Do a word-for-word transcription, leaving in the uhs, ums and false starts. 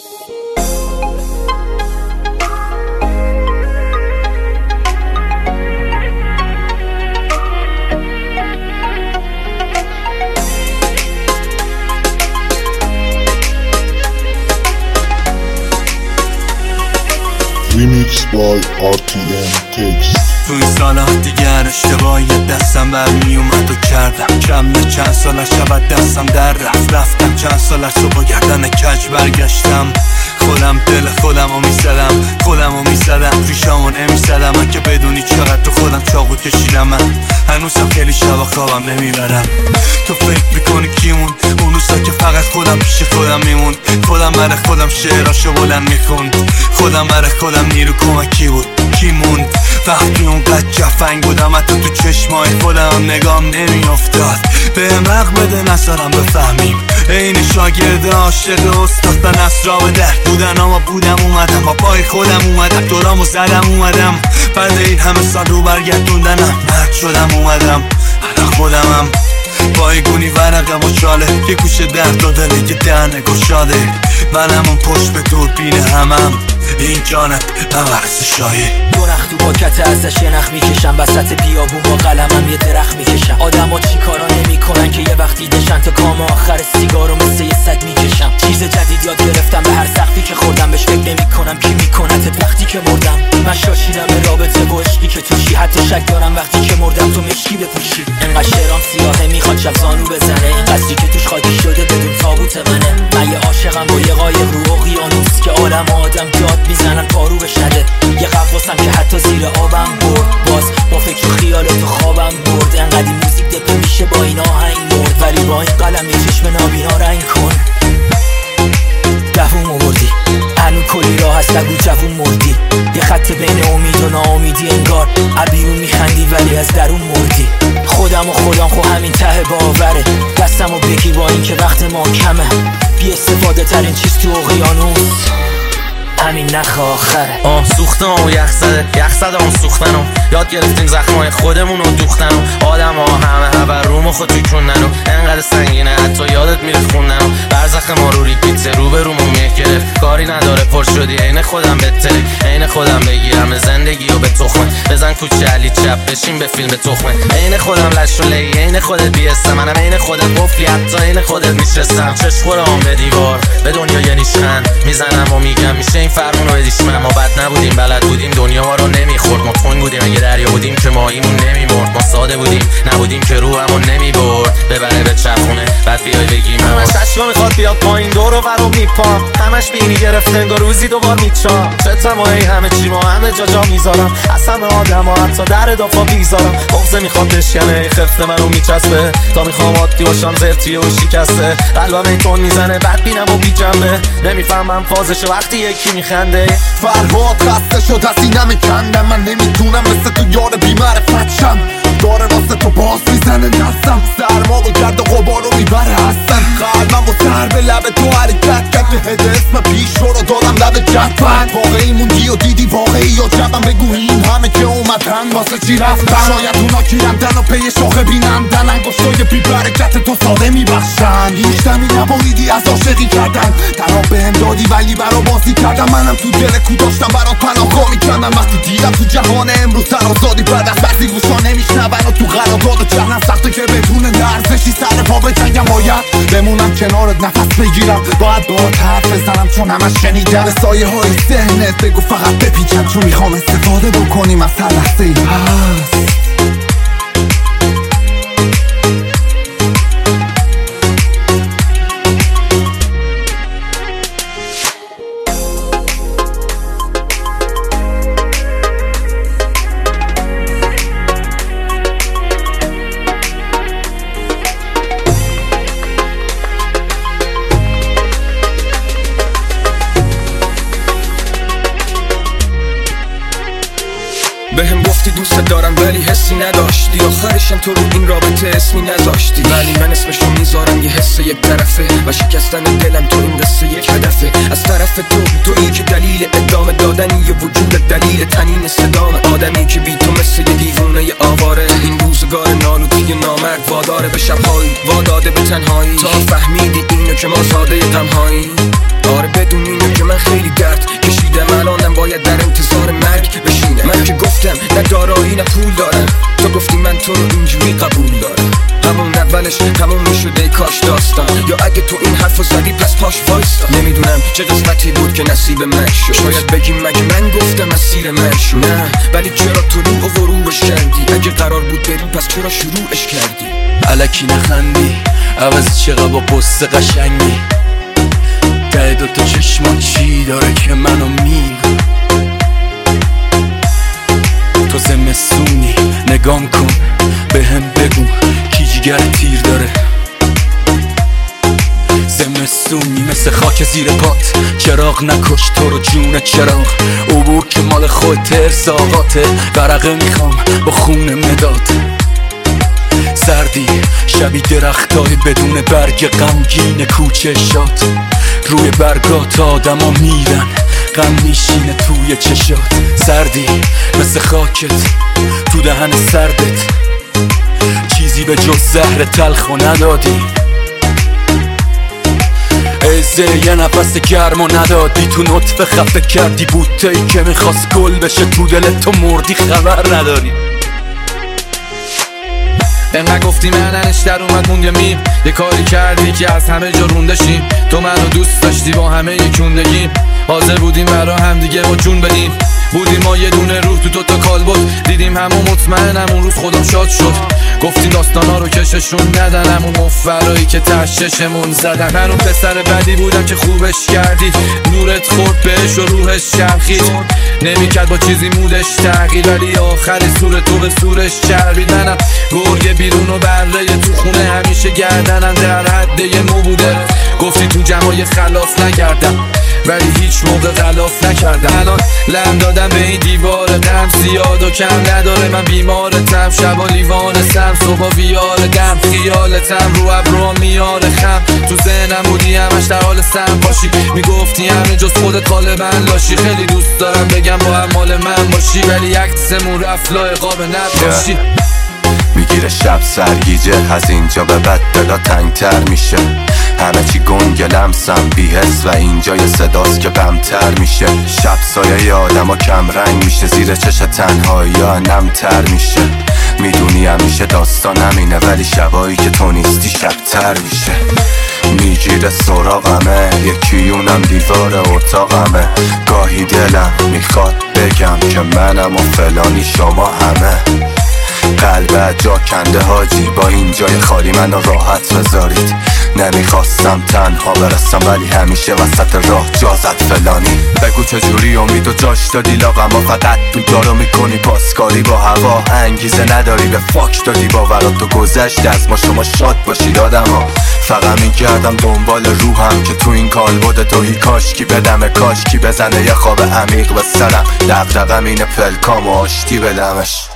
Remix by آر تی ام Takes. تو این سالا دیگر اشتباهی دستم برمی اومد و کردم کم نه چند سال شبت دستم در رفت رفتم چند سال از صبح گردن کج برگشتم خودم دل خودم رو میزدم خودم رو میزدم ریشامو نمیزدم من که بدونی چقدر تو خودم چاقو کشیدم من هنوزم خیلی شبا خوابم نمیبرم تو فکر میکنی کیمون اون روزا که فقط خودم پیش خودم میمون خودم برای خودم شعراشو بلند میخوند خودم برای خودم نیرو کمکی بود کیمون وقتی اونقدر جفنگ بودم حتی تو چشمای خودم نگام نمیافتاد بهم حق بده نذارم بفهمیم این شاگرد عاشق استاد به نصرا به در بودن اما بودم اومدم با پای خودم اومدم دورامو زدم اومدم بعد این همه سال رو برگردوندنم مرد شدم اومدم الان خودمم بایگونی ورقم و چاله یه گوشه درد و دله یه دهنه گشاده منم اون پشت به دوربین همم این جانب مورس شایه درخت تو پاکت ازش یه نخ میکشم وسط بیابون با قلمم یه درخت میکشم آدم ها چی کارا نمیکنن که یه وقتی دشن تا کام آخر سیگارو مثل یه سگ میکشم چیز جدید یاد گرفتم به هر سختی که خوردم بهش فکر نمیکنم کی میکنتت وقتی که مردم من شاشیدم به رابطه و عشقی که توشی حتی شک دارم وقتی که مردم تو مشکی بپوشی انقدر شعرام سیاهه میخواد شب زانو بزنه این قصدی که توش خاکی شده بدون تابوت منه من یه عاشقم با یه قایق رو اقیانوس که عالم آدم داد میزنن پارو بشنده یه قواسم که حتی زیر آبم برد باز با فکر و خیال تو خوابم برد انقدر این موزیک دپه میشه با این آهنگ مرد ولی با این قلم یه چشم نابینا رنگ کن دووم آوردی هنو کلی راه هست نگو جوون مردی یه خط بین امید و ناامیدی انگار عبیرون میخندی ولی از درون مردی خودم و خودم خو همین ته باوره دستم و بگی با این که وقت ما کمه بی استفاده ترین چیز تو اقیانوس همین نخ آخره آه سوختم و یخ زده یخ زده هم سوختنم یاد گرفتیم زخمای خودمون رو دوختنم آدم ها همه هبر روم خود توی انقدر سنگینه حتی یادت میره خوندنم برزخ ما رو ریپیت رو به رومو میه گرفت کاری نداره پر شدی عین خودم بهتره عین خودم بگیرم زندگی و به تخمه بزن کوچه علی چپ بشین به فیلم تخمه عین خودم لش و لی عین خودت بیستم منم عین خودت قفلی حتی عین خودت میشستم چشم خورم به دیوار به دنیا یه نیشخند میزنم و میگم میشه این فرمون رو بدیش من ما بد نبودیم بلد بودیم دنیا ما رو نمیخورد ما تنگ بودیم اگه دریا بودیم که ماهیمون نمیمرد ما ساده بودیم نبودیم که روحمون نمیبرد ببره به چرخونه بعد بیای بگیم همش اشکا میخواد بیاد پایین دور و برو میپام همش بینی گرفته انگار روزی دوبار میچام چتم و ای همه چی ما همه جا جا میذارم از همه آدم ها حتی در دافا بیزارم بغضه میخواد بشکنه خفته منو میچسبه تا میخوام عادی باشم زرتی و شکسته قلبم ای تون میزنه بعد بینم و بی جنبه نمیفهمم فازش وقتی یکی میخنده فرهاد خسته شد از این نمیکندم من نمیتونم مثل تو یار بیمعرفت شم داره واسه تو باز میزنه نستم سرما و گرد و غبارو میبره هستم قلبم با سر به لب تو حرکت کرد به هد اسم پیش رو دادم لب جدفن واقعی موندی و دیدی واقعی یا جبم بگو این همه که اومدن واسه چی رفتن شاید اونا گیرندن و پی شاخه بینندن انگشتای بی برکت تو ساده میبخشن هیچ دمی نبریدی از عاشقی کردن تنها بهم دادی ولی برا بازی کردم منم تو دل کو داشتم برات پناهگاه میکردم وقتی دیدم تو جهان امروز سر آزادی بعد از بعضی گوشا نمیشنون و تو قرارداد و چهنم سخته که بدون لرزشی سر پا بجنگم باید بمونم کنارت نفس بگیرم باید باهات حرف بزنم چون همش شنیدم به سایه های ذهنت بگو فقط بپیچم چون میخوام استفاده بکنیم از هر لحظه ای هست بهم گفتی دوست دارم ولی حسی نداشتی آخرشم تو رو این رابطه اسمی نذاشتی ولی من اسمشو میذارم یه حس یک طرفه و شکستن دلم تو این قصه یک هدفه از طرف تو تویی که دلیل ادامه دادنی یه وجود دلیل تنین صدام آدمی که بی تو مثل یه دیوونه یه آواره این روزگار نالوتی نامرد واداره به شبهایی واداده به تنهایی تا فهمیدی اینو که ما ساده تنهایی آره بدون اینه که من خیلی درد کشیدم، الانم باید در انتظار مرگ بشینم. من که گفتم نه دارایی نه پول دارم، تو گفتی من تو رو اینجوری قبول دارم. همون اولش تموم میشده کاش داستان، یا اگه تو این حرفو زدی پس پاش وایستا. نمیدونم چه قسمتی بود که نصیب من شد، شاید بگیم مگه من گفتم مسیر من شد. نه ولی چرا تو رو و غروبش کردی؟ اگه قرار بود بری پس چرا شروعش کردی؟ الکی نخندی عوض چقدر با قصه قشنگی، ته دوتا چشمان چی داره که منو میگو؟ تو زمستونی نگام کن به هم بگو کی جگر تیر داره. زمستونی مثل خاک زیر پات، چراغ نکش تو رو جون چراغ. عبور که مال خودت ارساقاته، ورقه میخوام با خون مداد. سردی شبی درختای بدون برگ غمگین کوچه شاد، روی برگات آدم ها میرن غم میشینه توی چشات. سردی مثل خاکت تو دهن سردت، چیزی به جز زهر تلخو ندادی. ازه یه نفس گرمو ندادی، تو نطفه خفه کردی بوته‌ای که میخواست گل بشه، تو دلت تو مردی خبر نداری. انقدر گفتی مننش در اومد موند میم، یه کاری کردی که از همه جا روندشیم. تو منو دوست داشتی با همه یکوندگیم، حاضر بودیم برا هم دیگه با جون بدیم. بودیم ما یه دونه روح تو دوتا کال بود، دیدیم همون مطمئنم اون روز خودم شاد شد. گفتی داستانا رو کششون ندن، همون مفرایی که تششمون زدن. من اون پسر بدی بودم که خوبش کردی، نورت خورد بهش و روحش چرخید. نمیکرد با چیزی مودش تغییر، ولی آخری سور تو به سورش چربید. منم گرگ بیرون و بره تو خونه، همیشه گردنم در حد یه مو بوده. گفتی تو جمعای خلاف نکردم، ولی هیچ موقع غلاف نکردم. الان لم دادم به این دیوار غم، زیاد و کم نداره من بیمارتم. شبا لیوانستم صبح ویار غم، خیالتم رو ابروام میاره خم. تو ذهنم بودی همش در حال سم باشی، میگفتی همه جز خودت غالبا لاشی. خیلی دوست دارم بگم با هم مال من باشی، ولی عکسمون رفت لایقاب نباشی. میگیره شب سرگیجه، از اینجا به بعد دلا تنگتر میشه. همه چی گنگ لمسم بی‌حس و اینجا یه صداست که بمتر میشه. شب سایه آدم ها کم رنگ میشه، زیر چش تنهایی ها نمتر میشه. میدونی همیشه داستان همینه، ولی شبایی که تو نیستی شبتر میشه. میگیره سراغمه یکی اونم دیوار اتاقمه. گاهی دلم میخواد بگم که منم و فلانی شما همه. قلبت جا کنده حاجی، با این جای خالی منو راحت بذارید. نمیخواستم تنها برسم، ولی همیشه وسط راه جا زد فلانی. بگو چجوری امید و جاش دادی لاغما، فقط دودارو میکنی پاسکاری با هوا. انگیزه نداری به فاک دادی باورات تو گذشت از ما، شما شاد باشید آدم ها. فقط میگردم دنبال روحم که تو این کالبد توهی، کاشکی بدمه کاشکی بزنه یه خواب عمیق به سرم. دقدقم اینه پلکام و آشتی بدمش.